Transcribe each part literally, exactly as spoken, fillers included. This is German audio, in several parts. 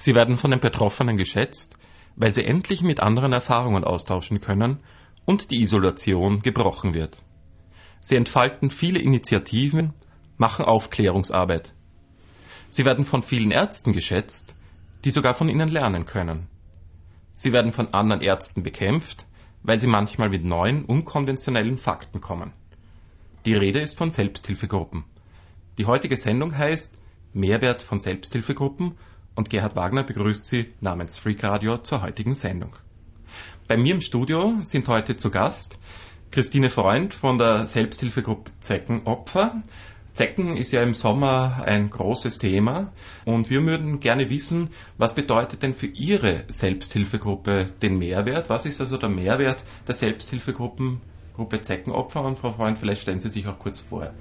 Sie werden von den Betroffenen geschätzt, weil sie endlich mit anderen Erfahrungen austauschen können und die Isolation gebrochen wird. Sie entfalten viele Initiativen, machen Aufklärungsarbeit. Sie werden von vielen Ärzten geschätzt, die sogar von ihnen lernen können. Sie werden von anderen Ärzten bekämpft, weil sie manchmal mit neuen, unkonventionellen Fakten kommen. Die Rede ist von Selbsthilfegruppen. Die heutige Sendung heißt Mehrwert von Selbsthilfegruppen und Gerhard Wagner begrüßt Sie namens Freak Radio zur heutigen Sendung. Bei mir im Studio sind heute zu Gast Christine Freund von der Selbsthilfegruppe Zeckenopfer. Zecken ist ja im Sommer ein großes Thema und wir würden gerne wissen, was bedeutet denn für Ihre Selbsthilfegruppe den Mehrwert? Was ist also der Mehrwert der Selbsthilfegruppe Zeckenopfer? Und Frau Freund, vielleicht stellen Sie sich auch kurz vor.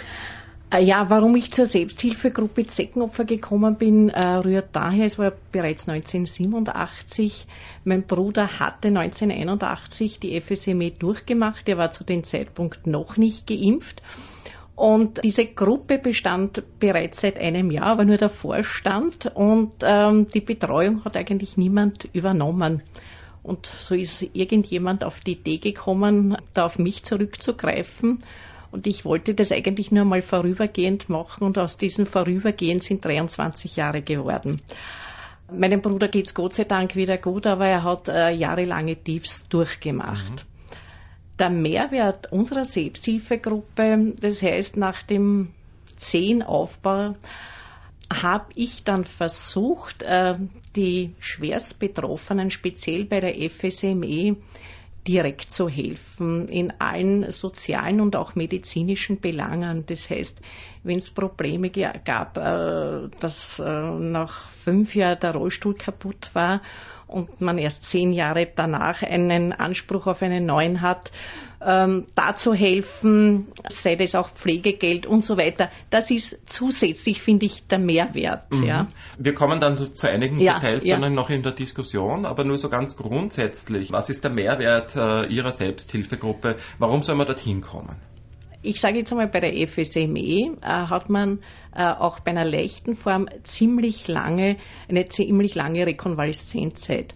Ja, warum ich zur Selbsthilfegruppe Zeckenopfer gekommen bin, rührt daher, es war bereits neunzehnhundertsiebenundachtzig. Mein Bruder hatte neunzehnhunderteinundachtzig die F S M E durchgemacht, er war zu dem Zeitpunkt noch nicht geimpft. Und diese Gruppe bestand bereits seit einem Jahr, aber nur der Vorstand und ähm, die Betreuung hat eigentlich niemand übernommen. Und so ist irgendjemand auf die Idee gekommen, da auf mich zurückzugreifen. Und ich wollte das eigentlich nur mal vorübergehend machen und aus diesem Vorübergehend sind dreiundzwanzig Jahre geworden. Meinem Bruder geht's Gott sei Dank wieder gut, aber er hat äh, jahrelange Tiefs durchgemacht. Mhm. Der Mehrwert unserer Selbsthilfegruppe, das heißt nach dem zehn Aufbau, habe ich dann versucht, die Schwerstbetroffenen, speziell bei der F S M E, direkt zu helfen in allen sozialen und auch medizinischen Belangen. Das heißt, wenn es Probleme gab, dass nach fünf Jahren der Rollstuhl kaputt war und man erst zehn Jahre danach einen Anspruch auf einen neuen hat, ähm, da zu helfen, sei das auch Pflegegeld und so weiter. Das ist zusätzlich, finde ich, der Mehrwert. Mhm. Ja. Wir kommen dann zu, zu einigen ja, Details ja. dann noch in der Diskussion, aber nur so ganz grundsätzlich. Was ist der Mehrwert äh, Ihrer Selbsthilfegruppe? Warum soll man dorthin kommen? Ich sage jetzt einmal, bei der F S M E äh, hat man äh, auch bei einer leichten Form ziemlich lange, eine ziemlich lange Rekonvaleszenzzeit.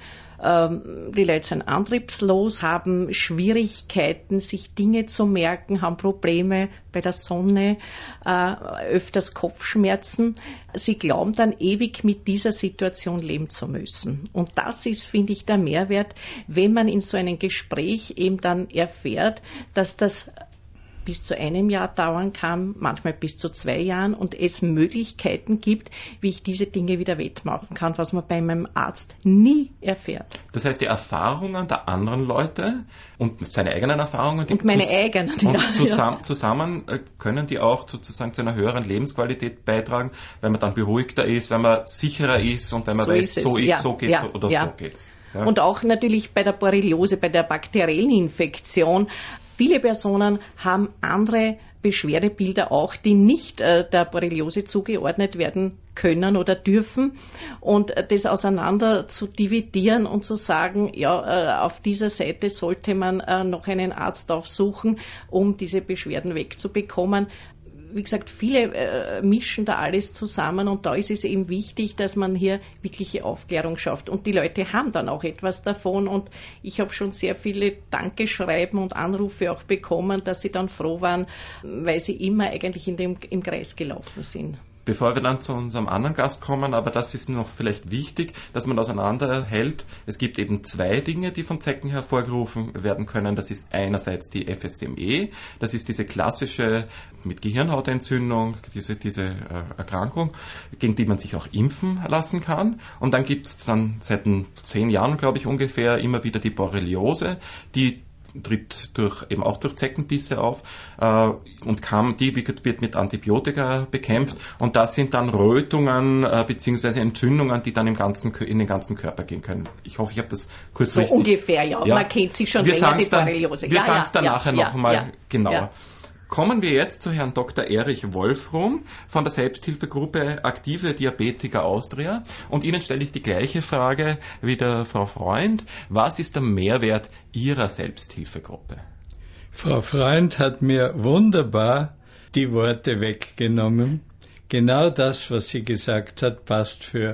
Ähm, die Leute sind antriebslos, haben Schwierigkeiten, sich Dinge zu merken, haben Probleme bei der Sonne, äh, öfters Kopfschmerzen. Sie glauben dann ewig mit dieser Situation leben zu müssen. Und das ist, finde ich, der Mehrwert, wenn man in so einem Gespräch eben dann erfährt, dass das bis zu einem Jahr dauern kann, manchmal bis zu zwei Jahren und es Möglichkeiten gibt, wie ich diese Dinge wieder wettmachen kann, was man bei meinem Arzt nie erfährt. Das heißt, die Erfahrungen der anderen Leute und seine eigenen Erfahrungen und meine eigenen und ja, zusammen, ja. zusammen können die auch sozusagen zu einer höheren Lebensqualität beitragen, wenn man dann beruhigter ist, wenn man sicherer ist und wenn man so weiß, so, ja, so geht's ja, oder ja. so geht's. Ja. Und auch natürlich bei der Borreliose, bei der bakteriellen Infektion. Viele Personen haben andere Beschwerdebilder auch, die nicht äh, der Borreliose zugeordnet werden können oder dürfen. Und äh, das auseinander zu dividieren und zu sagen, ja, äh, auf dieser Seite sollte man äh, noch einen Arzt aufsuchen, um diese Beschwerden wegzubekommen. Wie gesagt, viele äh, mischen da alles zusammen und da ist es eben wichtig, dass man hier wirkliche Aufklärung schafft. Und die Leute haben dann auch etwas davon und ich habe schon sehr viele Dankeschreiben und Anrufe auch bekommen, dass sie dann froh waren, weil sie immer eigentlich in dem, im Kreis gelaufen sind. Bevor wir dann zu unserem anderen Gast kommen, aber das ist noch vielleicht wichtig, dass man auseinanderhält. Es gibt eben zwei Dinge, die von Zecken hervorgerufen werden können. Das ist einerseits die F S M E, das ist diese klassische mit Gehirnhautentzündung, diese, diese äh, Erkrankung, gegen die man sich auch impfen lassen kann. Und dann gibt es dann seit zehn Jahren, glaube ich, ungefähr immer wieder die Borreliose, die tritt durch, eben auch durch Zeckenbisse auf äh, und kam, die wird mit Antibiotika bekämpft und das sind dann Rötungen äh, bzw. Entzündungen, die dann im ganzen, in den ganzen Körper gehen können. Ich hoffe, ich habe das kurz so richtig... So ungefähr, ja. ja. Man kennt sich schon wir länger, die Borreliose. Wir ja, sagen es ja, dann ja, nachher ja, noch mal ja, genauer. Ja. Kommen wir jetzt zu Herrn Doktor Erich Wolfrum von der Selbsthilfegruppe Aktive Diabetiker Austria. Und Ihnen stelle ich die gleiche Frage wie der Frau Freund. Was ist der Mehrwert Ihrer Selbsthilfegruppe? Frau Freund hat mir wunderbar die Worte weggenommen. Genau das, was sie gesagt hat, passt für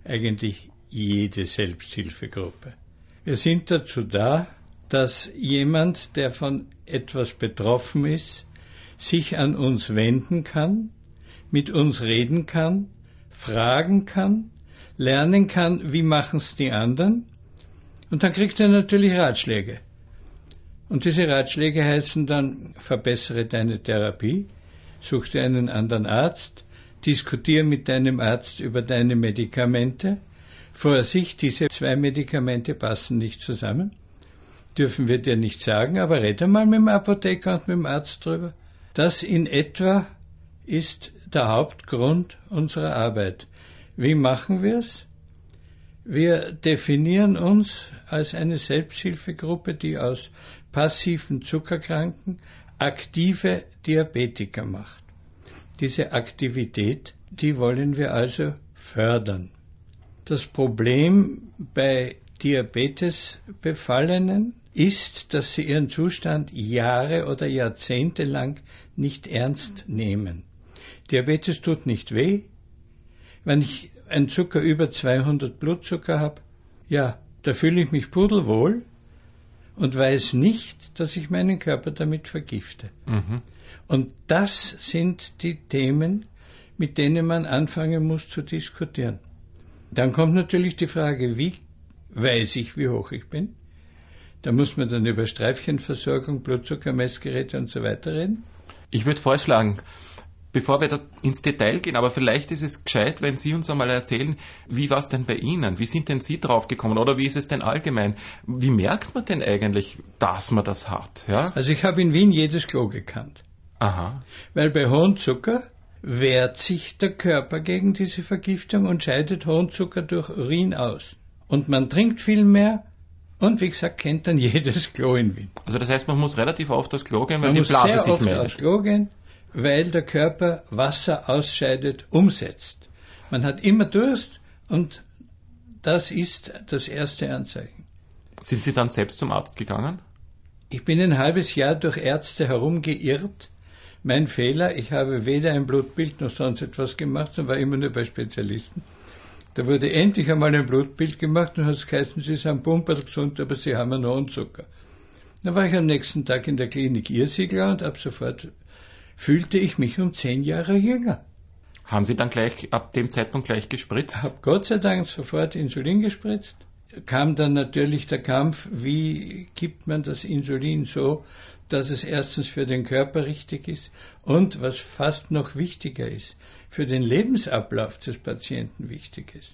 eigentlich jede Selbsthilfegruppe. Wir sind dazu da, dass jemand, der von etwas betroffen ist, sich an uns wenden kann, mit uns reden kann, fragen kann, lernen kann, wie machen es die anderen, und dann kriegt er natürlich Ratschläge. Und diese Ratschläge heißen dann, verbessere deine Therapie, such dir einen anderen Arzt, diskutiere mit deinem Arzt über deine Medikamente. Vorsicht, diese zwei Medikamente passen nicht zusammen, dürfen wir dir nicht sagen, aber rede mal mit dem Apotheker und mit dem Arzt drüber. Das in etwa ist der Hauptgrund unserer Arbeit. Wie machen wir es? Wir definieren uns als eine Selbsthilfegruppe, die aus passiven Zuckerkranken aktive Diabetiker macht. Diese Aktivität, die wollen wir also fördern. Das Problem bei Diabetesbefallenen ist, dass sie ihren Zustand Jahre oder Jahrzehnte lang nicht ernst nehmen. Diabetes tut nicht weh. Wenn ich einen Zucker über zweihundert Blutzucker habe, ja, da fühle ich mich pudelwohl und weiß nicht, dass ich meinen Körper damit vergifte. Mhm. Und das sind die Themen, mit denen man anfangen muss zu diskutieren. Dann kommt natürlich die Frage, wie weiß ich, wie hoch ich bin? Da muss man dann über Streifchenversorgung, Blutzuckermessgeräte und so weiter reden. Ich würde vorschlagen, bevor wir da ins Detail gehen, aber vielleicht ist es gescheit, wenn Sie uns einmal erzählen, wie war es denn bei Ihnen? Wie sind denn Sie draufgekommen? Oder wie ist es denn allgemein? Wie merkt man denn eigentlich, dass man das hat? Ja? Also ich habe in Wien jedes Klo gekannt. Aha. Weil bei hohem Zucker wehrt sich der Körper gegen diese Vergiftung und scheidet hohen Zucker durch Urin aus. Und man trinkt viel mehr und, wie gesagt, kennt dann jedes Klo in Wien. Also das heißt, man muss relativ oft aufs Klo gehen, weil man die muss Blase sehr sich oft meldet. aufs Klo gehen, weil der Körper Wasser ausscheidet, umsetzt. Man hat immer Durst und das ist das erste Anzeichen. Sind Sie dann selbst zum Arzt gegangen? Ich bin ein halbes Jahr durch Ärzte herumgeirrt. Mein Fehler, ich habe weder ein Blutbild noch sonst etwas gemacht, sondern war immer nur bei Spezialisten. Da wurde endlich einmal ein Blutbild gemacht und hat es geheißen, Sie sind pumperl gesund, aber Sie haben einen hohen Zucker. Dann war ich am nächsten Tag in der Klinik Irrsigler und ab sofort fühlte ich mich um zehn Jahre jünger. Haben Sie dann gleich ab dem Zeitpunkt gleich gespritzt? Ich habe Gott sei Dank sofort Insulin gespritzt. Kam dann natürlich der Kampf, wie gibt man das Insulin so, dass es erstens für den Körper richtig ist und, was fast noch wichtiger ist, für den Lebensablauf des Patienten wichtig ist.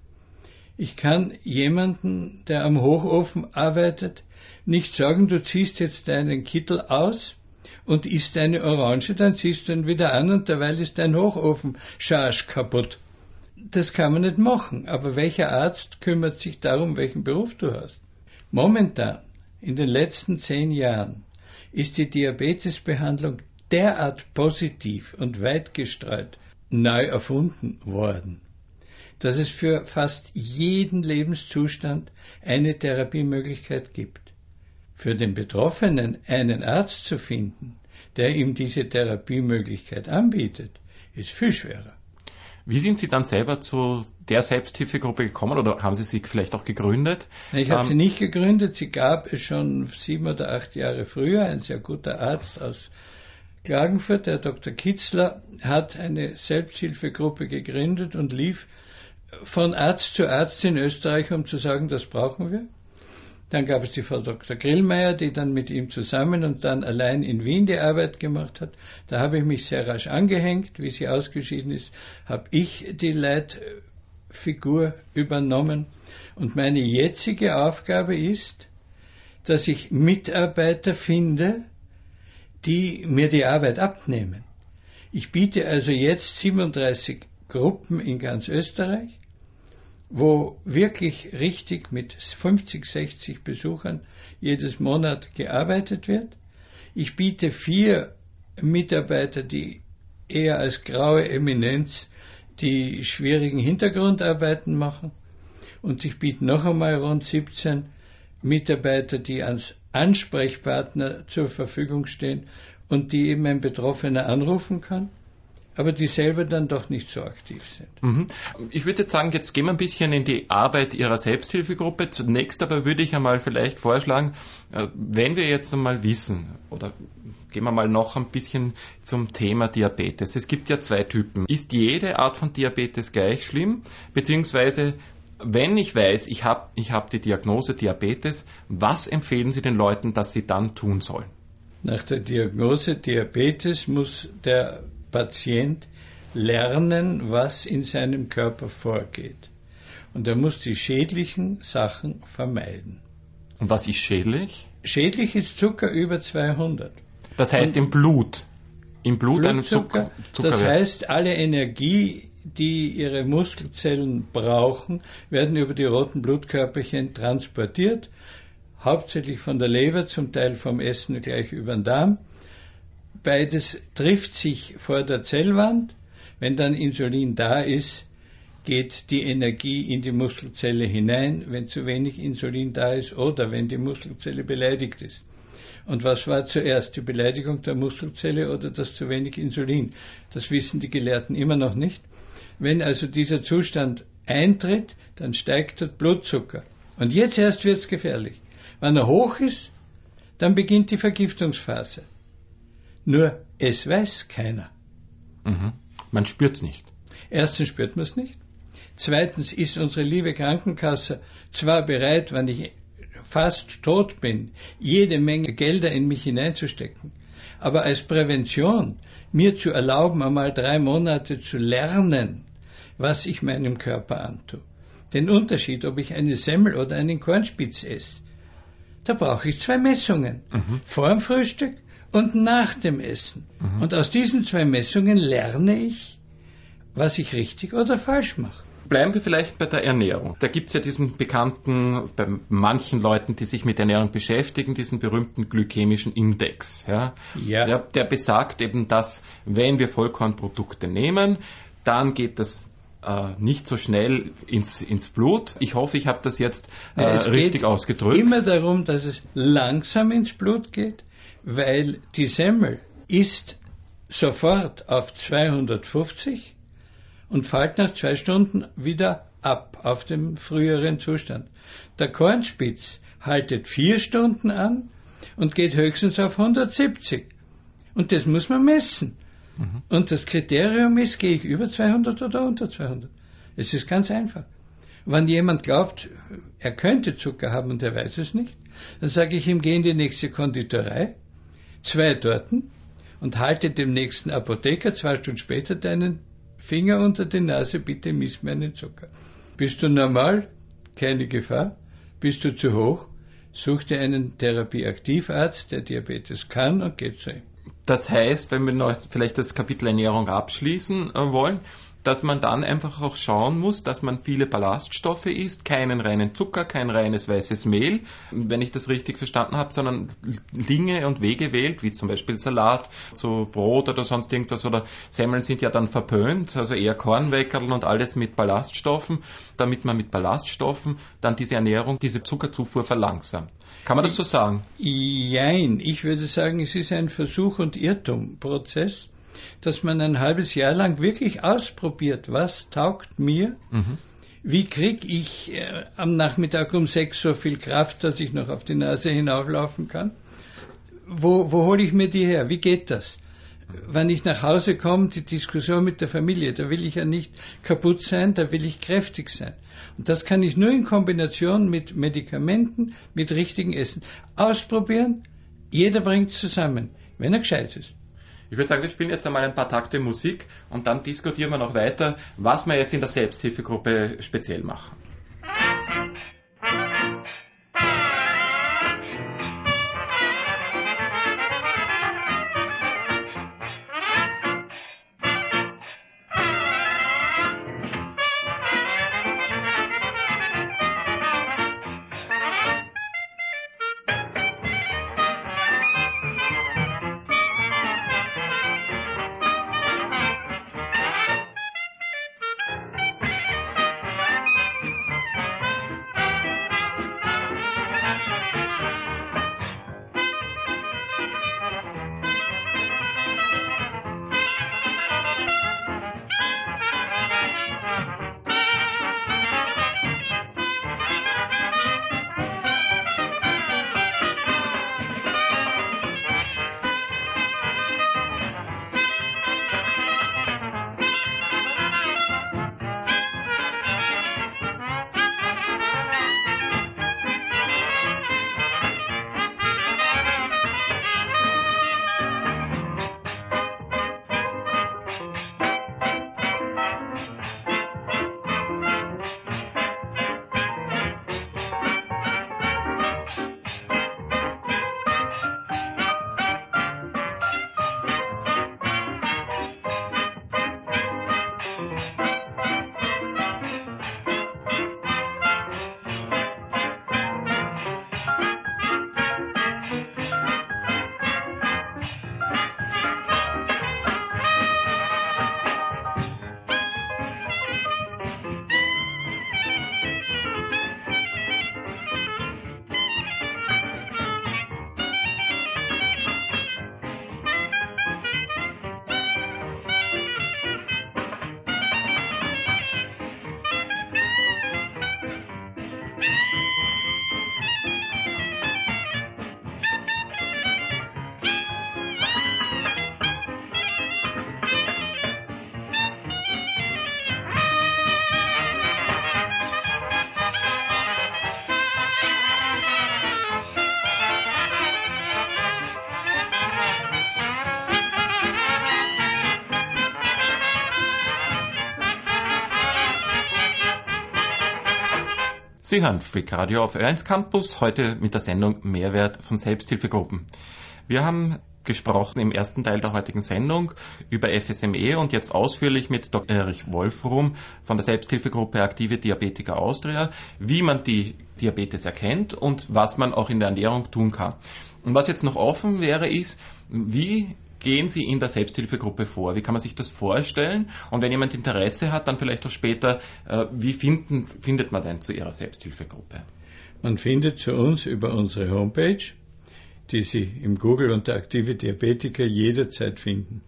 Ich kann jemanden, der am Hochofen arbeitet, nicht sagen, du ziehst jetzt deinen Kittel aus und isst eine Orange, dann ziehst du ihn wieder an und derweil ist dein Hochofenscharsch kaputt. Das kann man nicht machen, aber welcher Arzt kümmert sich darum, welchen Beruf du hast? Momentan, in den letzten zehn Jahren, ist die Diabetesbehandlung derart positiv und weit gestreut neu erfunden worden, dass es für fast jeden Lebenszustand eine Therapiemöglichkeit gibt. Für den Betroffenen einen Arzt zu finden, der ihm diese Therapiemöglichkeit anbietet, ist viel schwerer. Wie sind Sie dann selber zu der Selbsthilfegruppe gekommen oder haben Sie sie vielleicht auch gegründet? Ich habe ähm, sie nicht gegründet, sie gab es schon sieben oder acht Jahre früher. Ein sehr guter Arzt aus Klagenfurt, der Doktor Kitzler, hat eine Selbsthilfegruppe gegründet und lief von Arzt zu Arzt in Österreich, um zu sagen, das brauchen wir. Dann gab es die Frau Doktor Grillmeier, die dann mit ihm zusammen und dann allein in Wien die Arbeit gemacht hat. Da habe ich mich sehr rasch angehängt. Wie sie ausgeschieden ist, habe ich die Leitfigur übernommen. Und meine jetzige Aufgabe ist, dass ich Mitarbeiter finde, die mir die Arbeit abnehmen. Ich biete also jetzt siebenunddreißig Gruppen in ganz Österreich, wo wirklich richtig mit fünfzig, sechzig Besuchern jedes Monat gearbeitet wird. Ich biete vier Mitarbeiter, die eher als graue Eminenz die schwierigen Hintergrundarbeiten machen. Und ich biete noch einmal rund siebzehn Mitarbeiter, die als Ansprechpartner zur Verfügung stehen und die eben ein Betroffener anrufen kann. aber die selber dann doch nicht so aktiv sind. Mhm. Ich würde jetzt sagen, jetzt gehen wir ein bisschen in die Arbeit Ihrer Selbsthilfegruppe. Zunächst aber würde ich einmal vielleicht vorschlagen, wenn wir jetzt einmal wissen, oder gehen wir mal noch ein bisschen zum Thema Diabetes. Es gibt ja zwei Typen. Ist jede Art von Diabetes gleich schlimm? Beziehungsweise, wenn ich weiß, ich habe ich hab die Diagnose Diabetes, was empfehlen Sie den Leuten, dass sie dann tun sollen? Nach der Diagnose Diabetes muss der Patient lernen, was in seinem Körper vorgeht. Und er muss die schädlichen Sachen vermeiden. Und was ist schädlich? Schädlich ist Zucker über zweihundert. Das heißt Und im Blut. Im Blut ein Blutzucker, Zucker, das heißt, alle Energie, die ihre Muskelzellen brauchen, werden über die roten Blutkörperchen transportiert, hauptsächlich von der Leber, zum Teil vom Essen gleich über den Darm. Beides trifft sich vor der Zellwand. Wenn dann Insulin da ist, geht die Energie in die Muskelzelle hinein, wenn zu wenig Insulin da ist oder wenn die Muskelzelle beleidigt ist. Und was war zuerst, die Beleidigung der Muskelzelle oder das zu wenig Insulin? Das wissen die Gelehrten immer noch nicht. Wenn also dieser Zustand eintritt, dann steigt der Blutzucker. Und jetzt erst wird es gefährlich. Wenn er hoch ist, dann beginnt die Vergiftungsphase. Nur es weiß keiner. Mhm. Man spürt es nicht. Erstens spürt man es nicht. Zweitens ist unsere liebe Krankenkasse zwar bereit, wenn ich fast tot bin, jede Menge Gelder in mich hineinzustecken, aber als Prävention mir zu erlauben, einmal drei Monate zu lernen, was ich meinem Körper antue. Den Unterschied, ob ich eine Semmel oder einen Kornspitz esse, da brauche ich zwei Messungen. Mhm. Vor dem Frühstück und nach dem Essen. Mhm. Und aus diesen zwei Messungen lerne ich, was ich richtig oder falsch mache. Bleiben wir vielleicht bei der Ernährung. Da gibt es ja diesen bekannten, bei manchen Leuten, die sich mit Ernährung beschäftigen, diesen berühmten glykämischen Index. Ja? Ja. Der, der besagt eben, dass wenn wir Vollkornprodukte nehmen, dann geht das äh, nicht so schnell ins, ins Blut. Ich hoffe, ich habe das jetzt äh, Nein, es richtig geht ausgedrückt. Immer darum, dass es langsam ins Blut geht, weil die Semmel ist sofort auf zweihundertfünfzig und fällt nach zwei Stunden wieder ab auf dem früheren Zustand. Der Kornspitz haltet vier Stunden an und geht höchstens auf hundertsiebzig. Und das muss man messen. Mhm. Und das Kriterium ist, gehe ich über zweihundert oder unter zweihundert. Es ist ganz einfach. Wenn jemand glaubt, er könnte Zucker haben und er weiß es nicht, dann sage ich ihm, geh in die nächste Konditorei, zwei Torten, und halte dem nächsten Apotheker zwei Stunden später deinen Finger unter die Nase, bitte miss meinen Zucker. Bist du normal? Keine Gefahr. Bist du zu hoch? Such dir einen Therapieaktivarzt, der Diabetes kann, und geht zu ihm. Das heißt, wenn wir noch vielleicht das Kapitel Ernährung abschließen äh, wollen, dass man dann einfach auch schauen muss, dass man viele Ballaststoffe isst, keinen reinen Zucker, kein reines weißes Mehl, wenn ich das richtig verstanden habe, sondern Dinge und Wege wählt, wie zum Beispiel Salat, so Brot oder sonst irgendwas, oder Semmeln sind ja dann verpönt, also eher Kornweckerl und alles mit Ballaststoffen, damit man mit Ballaststoffen dann diese Ernährung, diese Zuckerzufuhr verlangsamt. Kann man das so sagen? Jein, ich würde sagen, es ist ein Versuch- und Irrtum-Prozess, dass man ein halbes Jahr lang wirklich ausprobiert, was taugt mir, mhm. wie kriege ich äh, am Nachmittag um sechs so viel Kraft, dass ich noch auf die Nase hinauflaufen kann, wo, wo hole ich mir die her, wie geht das? Wenn ich nach Hause komme, die Diskussion mit der Familie, da will ich ja nicht kaputt sein, da will ich kräftig sein. Und das kann ich nur in Kombination mit Medikamenten, mit richtigen Essen ausprobieren. Jeder bringt es zusammen, wenn er gescheit ist. Ich würde sagen, wir spielen jetzt einmal ein paar Takte Musik und dann diskutieren wir noch weiter, was wir jetzt in der Selbsthilfegruppe speziell machen. Sie hören Freak Radio auf Ö eins Campus, heute mit der Sendung Mehrwert von Selbsthilfegruppen. Wir haben gesprochen im ersten Teil der heutigen Sendung über F S M E und jetzt ausführlich mit Doktor Erich Wolfrum von der Selbsthilfegruppe Aktive Diabetiker Austria, wie man die Diabetes erkennt und was man auch in der Ernährung tun kann. Und was jetzt noch offen wäre, ist, wie gehen Sie in der Selbsthilfegruppe vor? Wie kann man sich das vorstellen? Und wenn jemand Interesse hat, dann vielleicht auch später, wie finden, findet man denn zu Ihrer Selbsthilfegruppe? Man findet zu uns über unsere Homepage, die Sie im Google unter Aktive Diabetiker jederzeit finden.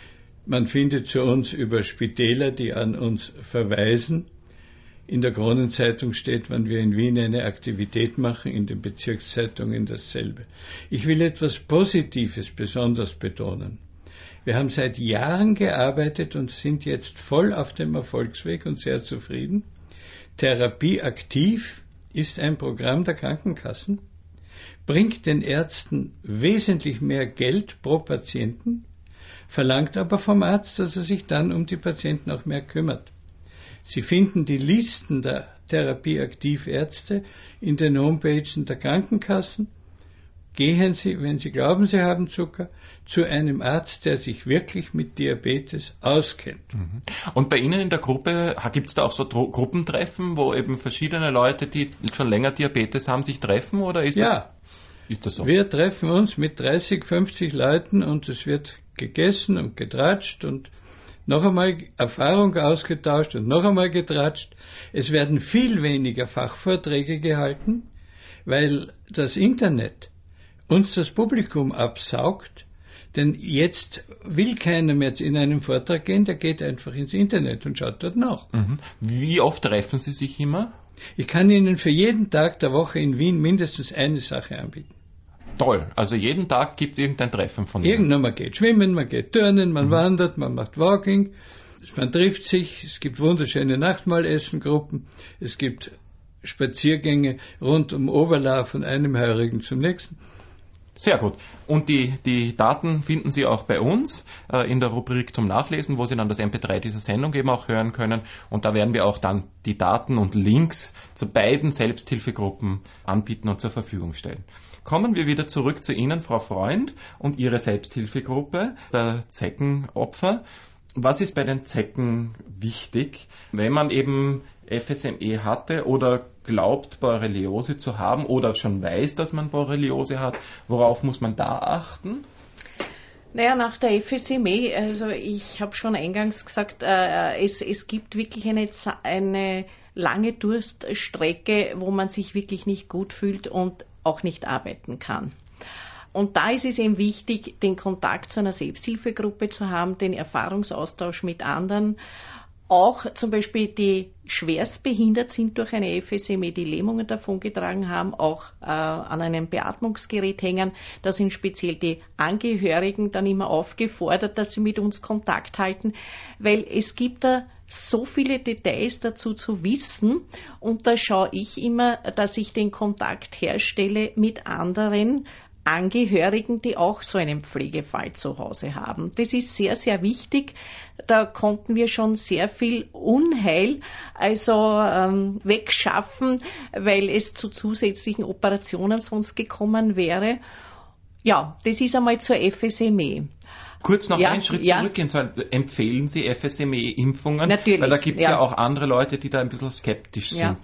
Man findet zu uns über Spitäler, die an uns verweisen. In der Kronenzeitung steht, wenn wir in Wien eine Aktivität machen, in den Bezirkszeitungen dasselbe. Ich will etwas Positives besonders betonen. Wir haben seit Jahren gearbeitet und sind jetzt voll auf dem Erfolgsweg und sehr zufrieden. Therapie aktiv ist ein Programm der Krankenkassen, bringt den Ärzten wesentlich mehr Geld pro Patienten, verlangt aber vom Arzt, dass er sich dann um die Patienten auch mehr kümmert. Sie finden die Listen der Therapieaktivärzte in den Homepages der Krankenkassen. Gehen Sie, wenn Sie glauben, Sie haben Zucker, zu einem Arzt, der sich wirklich mit Diabetes auskennt. Und bei Ihnen in der Gruppe, gibt es da auch so Tro- Gruppentreffen, wo eben verschiedene Leute, die schon länger Diabetes haben, sich treffen? Oder ist, ja, das, ist das so? Wir treffen uns mit dreißig, fünfzig Leuten und es wird gegessen und getratscht und noch einmal Erfahrung ausgetauscht und noch einmal getratscht. Es werden viel weniger Fachvorträge gehalten, weil das Internet uns das Publikum absaugt, denn jetzt will keiner mehr in einen Vortrag gehen, der geht einfach ins Internet und schaut dort nach. Mhm. Wie oft treffen Sie sich immer? Ich kann Ihnen für jeden Tag der Woche in Wien mindestens eine Sache anbieten. Toll, also jeden Tag gibt es irgendein Treffen von Ihnen? Irgendwann, man geht schwimmen, man geht turnen, man mhm. wandert, man macht Walking, man trifft sich, es gibt wunderschöne Nachtmahlessengruppen, es gibt Spaziergänge rund um Oberla von einem Heurigen zum nächsten. Sehr gut. Und die, die Daten finden Sie auch bei uns äh, in der Rubrik zum Nachlesen, wo Sie dann das M P drei dieser Sendung eben auch hören können. Und da werden wir auch dann die Daten und Links zu beiden Selbsthilfegruppen anbieten und zur Verfügung stellen. Kommen wir wieder zurück zu Ihnen, Frau Freund, und Ihre Selbsthilfegruppe, der Zeckenopfer. Was ist bei den Zecken wichtig, wenn man eben F S M E hatte oder glaubt, Borreliose zu haben oder schon weiß, dass man Borreliose hat? Worauf muss man da achten? Naja, nach der F S M E, also ich habe schon eingangs gesagt, äh, es, es gibt wirklich eine, eine lange Durststrecke, wo man sich wirklich nicht gut fühlt und auch nicht arbeiten kann. Und da ist es eben wichtig, den Kontakt zu einer Selbsthilfegruppe zu haben, den Erfahrungsaustausch mit anderen. Auch zum Beispiel die schwerstbehindert sind durch eine F S M E, die Lähmungen davongetragen haben, auch äh, an einem Beatmungsgerät hängen. Da sind speziell die Angehörigen dann immer aufgefordert, dass sie mit uns Kontakt halten, weil es gibt da so viele Details dazu zu wissen und da schaue ich immer, dass ich den Kontakt herstelle mit anderen Angehörigen, die auch so einen Pflegefall zu Hause haben. Das ist sehr, sehr wichtig. Da konnten wir schon sehr viel Unheil also ähm, wegschaffen, weil es zu zusätzlichen Operationen sonst gekommen wäre. Ja, das ist einmal zur F S M E. Kurz noch ja, einen Schritt ja. zurück. Empfehlen Sie F S M E-Impfungen? Natürlich. Weil da gibt es ja. ja auch andere Leute, die da ein bisschen skeptisch sind.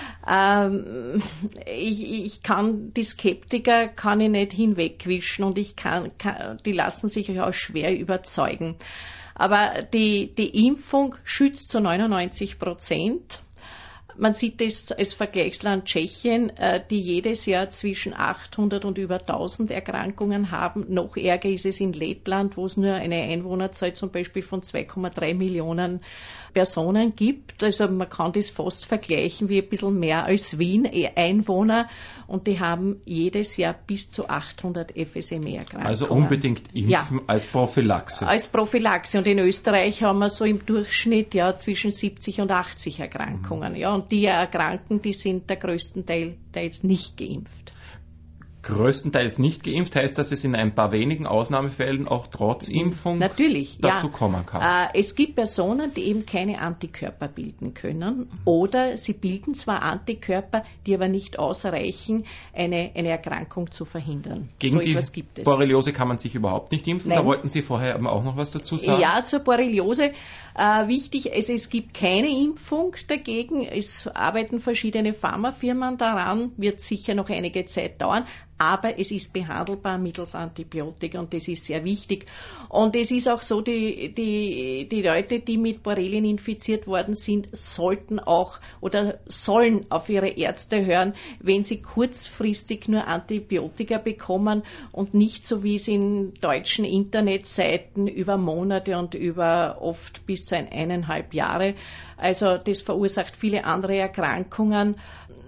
Ja. Ähm, ich, ich kann die Skeptiker kann ich nicht hinwegwischen und ich kann, kann die lassen sich auch schwer überzeugen. Aber die, die Impfung schützt zu neunundneunzig Prozent. Man sieht das als Vergleichsland Tschechien, die jedes Jahr zwischen achthundert und über tausend Erkrankungen haben. Noch ärger ist es in Lettland, wo es nur eine Einwohnerzahl zum Beispiel von zwei Komma drei Millionen Personen gibt. Also man kann das fast vergleichen wie ein bisschen mehr als Wien Einwohner. Und die haben jedes Jahr bis zu achthundert F S M E-Erkrankungen. Also unbedingt impfen ja. als Prophylaxe. Als Prophylaxe. Und in Österreich haben wir so im Durchschnitt ja zwischen siebzig und achtzig Erkrankungen. Mhm. Ja, und die erkranken, die sind der größten Teil, der jetzt nicht geimpft. größtenteils nicht geimpft, heißt, dass es in ein paar wenigen Ausnahmefällen auch trotz Impfung Natürlich, dazu ja. kommen kann. Äh, es gibt Personen, die eben keine Antikörper bilden können oder sie bilden zwar Antikörper, die aber nicht ausreichen, eine, eine Erkrankung zu verhindern. Gegen so die etwas gibt es. Borreliose kann man sich überhaupt nicht impfen. Nein. Da wollten Sie vorher aber auch noch was dazu sagen. Ja, zur Borreliose. Äh, wichtig, also es gibt keine Impfung dagegen. Es arbeiten verschiedene Pharmafirmen daran, wird sicher noch einige Zeit dauern. Aber es ist behandelbar mittels Antibiotika und das ist sehr wichtig. Und es ist auch so, die, die, die Leute, die mit Borrelien infiziert worden sind, sollten auch oder sollen auf ihre Ärzte hören, wenn sie kurzfristig nur Antibiotika bekommen und nicht so wie es in deutschen Internetseiten über Monate und über oft bis zu ein, eineinhalb Jahre. Also das verursacht viele andere Erkrankungen.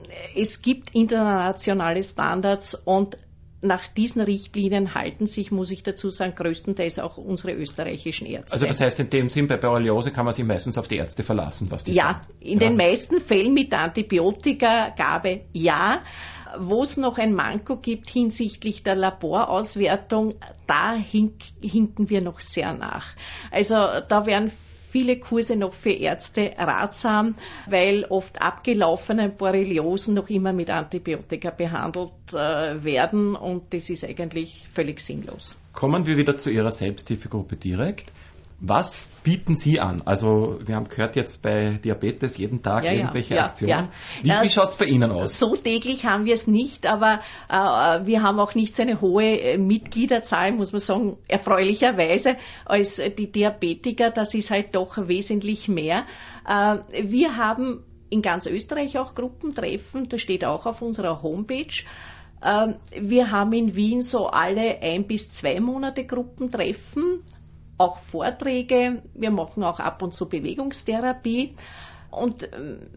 Es gibt internationale Standards und nach diesen Richtlinien halten sich, muss ich dazu sagen, größtenteils auch unsere österreichischen Ärzte. Also das heißt, in dem Sinn, bei Borreliose kann man sich meistens auf die Ärzte verlassen, was die ja, sagen. In ja, in den meisten Fällen mit Antibiotikagabe ja. Wo es noch ein Manko gibt hinsichtlich der Laborauswertung, da hink, hinken wir noch sehr nach. Also da werden viele Kurse noch für Ärzte ratsam, weil oft abgelaufene Borreliosen noch immer mit Antibiotika behandelt äh, werden und das ist eigentlich völlig sinnlos. Kommen wir wieder zu Ihrer Selbsthilfegruppe direkt. Was bieten Sie an? Also wir haben gehört jetzt bei Diabetes jeden Tag ja, irgendwelche ja, Aktionen. Ja. Wie, wie schaut es bei Ihnen aus? So täglich haben wir es nicht, aber äh, wir haben auch nicht so eine hohe äh, Mitgliederzahl, muss man sagen, erfreulicherweise als die Diabetiker. Das ist halt doch wesentlich mehr. Äh, wir haben in ganz Österreich auch Gruppentreffen, das steht auch auf unserer Homepage. Äh, wir haben in Wien so alle ein bis zwei Monate Gruppentreffen. Auch Vorträge, wir machen auch ab und zu Bewegungstherapie und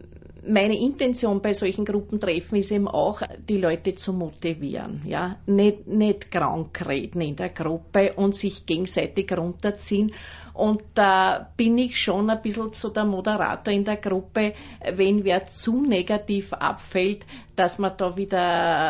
meine Intention bei solchen Gruppentreffen ist eben auch, die Leute zu motivieren, ja, nicht, nicht krank reden in der Gruppe und sich gegenseitig runterziehen. Und da bin ich schon ein bisschen so der Moderator in der Gruppe, wenn wer zu negativ abfällt, dass man da wieder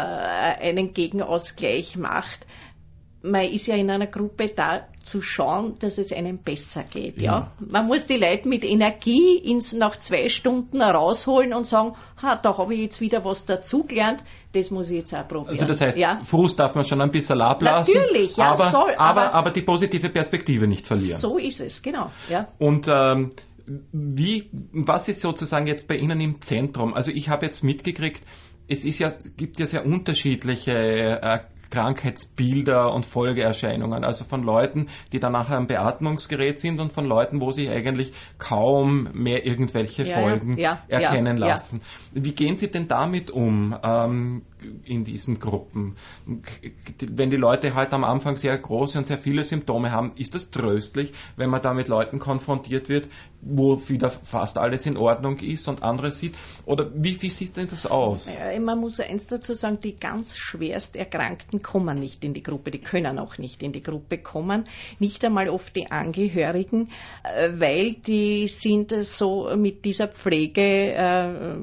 einen Gegenausgleich macht. Man ist ja in einer Gruppe da zu schauen, dass es einem besser geht. Ja. Ja. Man muss die Leute mit Energie ins, nach zwei Stunden rausholen und sagen, ha, da habe ich jetzt wieder was dazugelernt, das muss ich jetzt auch probieren. Also das heißt, ja. Frust darf man schon ein bisschen ablassen, natürlich, ja, aber, soll, aber, aber, aber die positive Perspektive nicht verlieren. So ist es, genau. Ja. Und ähm, wie, was ist sozusagen jetzt bei Ihnen im Zentrum? Also ich habe jetzt mitgekriegt, es ist ja, es gibt ja sehr unterschiedliche äh, Krankheitsbilder und Folgeerscheinungen, also von Leuten, die dann nachher am Beatmungsgerät sind und von Leuten, wo sich eigentlich kaum mehr irgendwelche ja, Folgen ja, ja, erkennen ja, lassen. Ja. Wie gehen Sie denn damit um ähm, in diesen Gruppen? Wenn die Leute halt am Anfang sehr große und sehr viele Symptome haben, ist das tröstlich, wenn man da mit Leuten konfrontiert wird, wo wieder fast alles in Ordnung ist und andere sieht? Oder wie, wie sieht denn das aus? Ja, man muss eins dazu sagen, die ganz schwerst Erkrankten kommen nicht in die Gruppe, die können auch nicht in die Gruppe kommen, nicht einmal oft die Angehörigen, weil die sind so mit dieser Pflege äh,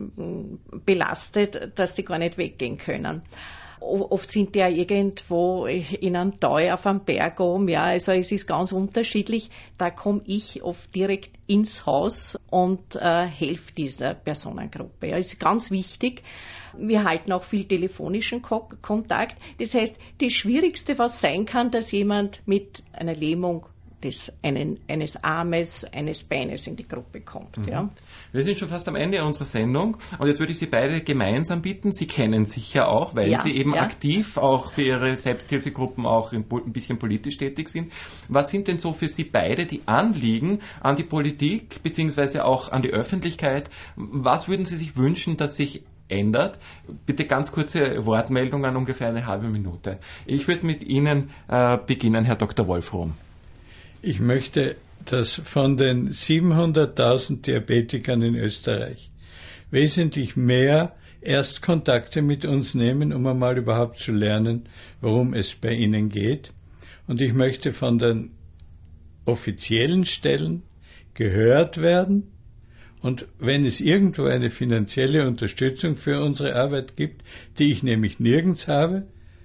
belastet, dass die gar nicht weggehen können. Oft sind die ja irgendwo in einem Tal auf einem Berg oben, ja, also es ist ganz unterschiedlich. Da komme ich oft direkt ins Haus und äh, helfe dieser Personengruppe. Ja, es ist ganz wichtig. Wir halten auch viel telefonischen Ko- Kontakt. Das heißt, das Schwierigste, was sein kann, dass jemand mit einer Lähmung des, einen, eines Armes, eines Beines in die Gruppe kommt. Mhm. Ja. Wir sind schon fast am Ende unserer Sendung und jetzt würde ich Sie beide gemeinsam bitten. Sie kennen sich ja auch, weil ja, Sie eben ja. aktiv auch für Ihre Selbsthilfegruppen auch ein bisschen politisch tätig sind. Was sind denn so für Sie beide die Anliegen an die Politik beziehungsweise auch an die Öffentlichkeit? Was würden Sie sich wünschen, dass sich ändert? Bitte ganz kurze Wortmeldungen, ungefähr eine halbe Minute. Ich würde mit Ihnen äh, beginnen, Herr Doktor Wolfrom. Ich möchte, dass von den siebenhunderttausend Diabetikern in Österreich wesentlich mehr Erstkontakte mit uns nehmen, um einmal überhaupt zu lernen, worum es bei ihnen geht. Und ich möchte von den offiziellen Stellen gehört werden. Und wenn es irgendwo eine finanzielle Unterstützung für unsere Arbeit gibt, die ich nämlich nirgends habe,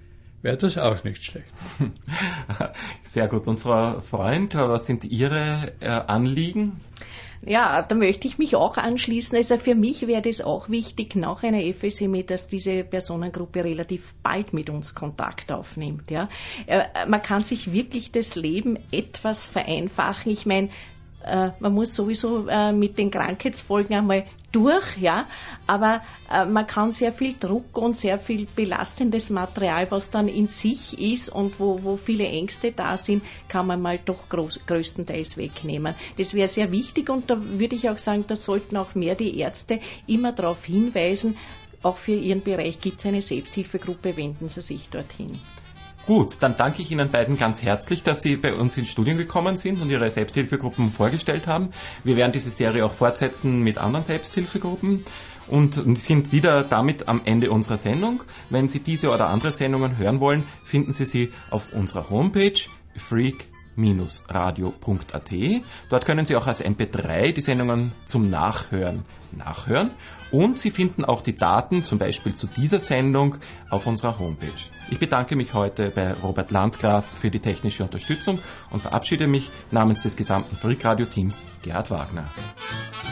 wäre das auch nicht schlecht. Sehr gut. Und Frau Freund, was sind Ihre äh, Anliegen? Ja, da möchte ich mich auch anschließen. Also für mich wäre das auch wichtig nach einer F S M E, dass diese Personengruppe relativ bald mit uns Kontakt aufnimmt. Ja. Man kann sich wirklich das Leben etwas vereinfachen. Ich meine, man muss sowieso mit den Krankheitsfolgen einmal durch, ja, aber man kann sehr viel Druck und sehr viel belastendes Material, was dann in sich ist und wo, wo viele Ängste da sind, kann man mal doch groß, größtenteils wegnehmen. Das wäre sehr wichtig und da würde ich auch sagen, da sollten auch mehr die Ärzte immer darauf hinweisen, auch für ihren Bereich gibt es eine Selbsthilfegruppe, wenden Sie sich dorthin. Gut, dann danke ich Ihnen beiden ganz herzlich, dass Sie bei uns ins Studio gekommen sind und Ihre Selbsthilfegruppen vorgestellt haben. Wir werden diese Serie auch fortsetzen mit anderen Selbsthilfegruppen und sind wieder damit am Ende unserer Sendung. Wenn Sie diese oder andere Sendungen hören wollen, finden Sie sie auf unserer Homepage freak radio punkt a t. Dort können Sie auch als M P drei die Sendungen zum Nachhören nachhören und Sie finden auch die Daten, zum Beispiel zu dieser Sendung, auf unserer Homepage. Ich bedanke mich heute bei Robert Landgraf für die technische Unterstützung und verabschiede mich namens des gesamten Freak Radio Teams, Gerhard Wagner.